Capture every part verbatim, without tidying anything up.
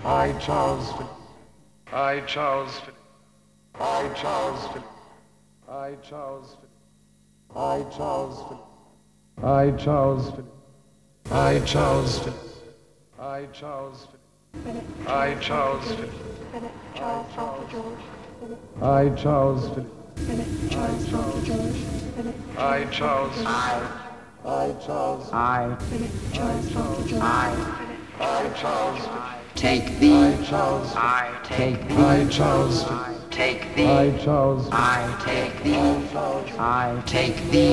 I, Charles Philip. I, Charles Philip. I, Charles Philip. I, Charles Philip. I, Charles Philip. I, Charles Philip. I, Charles Philip. I, Charles Philip. I, Charles Philip. Philip, Charles, Alpha George. Philip, I, Charles Philip. Philip, Charles, Alpha George. Philip, I, Charles. I, I, Charles. I, Philip, Charles, Alpha George. I, I, Charles. take thee, I, Charles. I, take thee, I, Charles. take thee, I, Charles. I, take thee, I, take thee,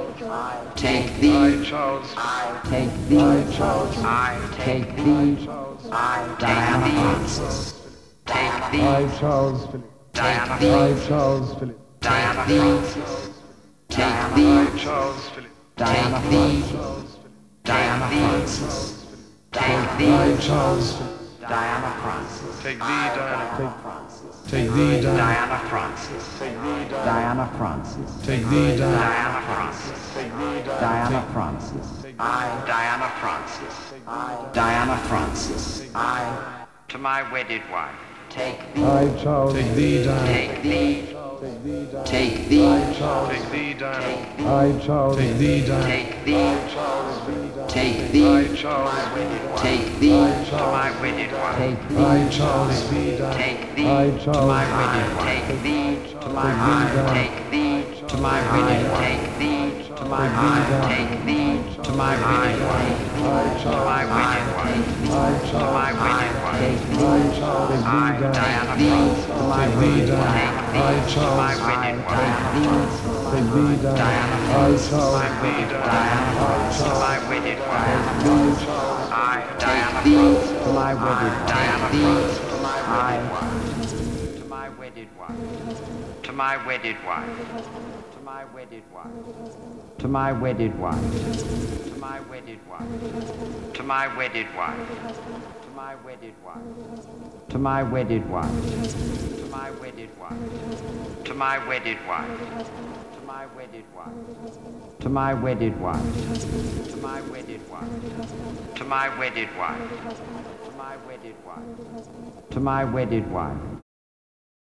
take I, thee, Charles. I, take thee, I, Charles. I, take thee, I, Diana Francis, take thee, I, Charles Philip. Diana I, Francis, Charles Philip. Diana Francis, take I, thee, Charles Philip. Diana I, Francis, Charles Philip. Diana Francis, take I, thee, Charles Philip. Diana Francis, Take thee, Diana. Francis, Take thee, Diana. Diana Francis, Take thee, Diana. Diana Francis, Take thee, Diana. Diana Francis, Take thee, Diana. Diana Francis, I, Diana Francis, I, Diana Francis, I, to my wedded wife, take thee, I, Charles. Take thee, Diana. take thee, Take thee, Diana. take thee, Charles. Take thee, Diana. I, Charles. Take thee, Diana. take thee, Charles. take I, thee, Charles. take thee, to my wedded wife, take thee, I, Charles. Take thee, Diana. take thee, I, to Charles. my wedded wife, take thee, to my wife, take thee, to my wedded wife, take thee, to my wife, take thee, to my wedded wife, I, to my wedded wife, I, to Charles. my wedded wife, I, Charles. I, Diana Francis, to my Take thee, wedded Diana. wife, I, to Charles. my wedded wife, Take thee, Diana. Diana I, Francis, Charles. my wedded Diana Francis, to my wedded wife, I, Diana thee, Francis, to my wedded Diana wife, Francis, to my I, to my wedded wife, to my wedded wife, to my wedded wife, to my wedded wife, to my wedded wife, to my wedded wife, to my wedded wife, to my wedded wife, to my wedded wife, to my wedded wife, to my wedded wife, to my wedded wife, to my wedded wife, to my wedded wife, to my wedded wife, to my wedded wife.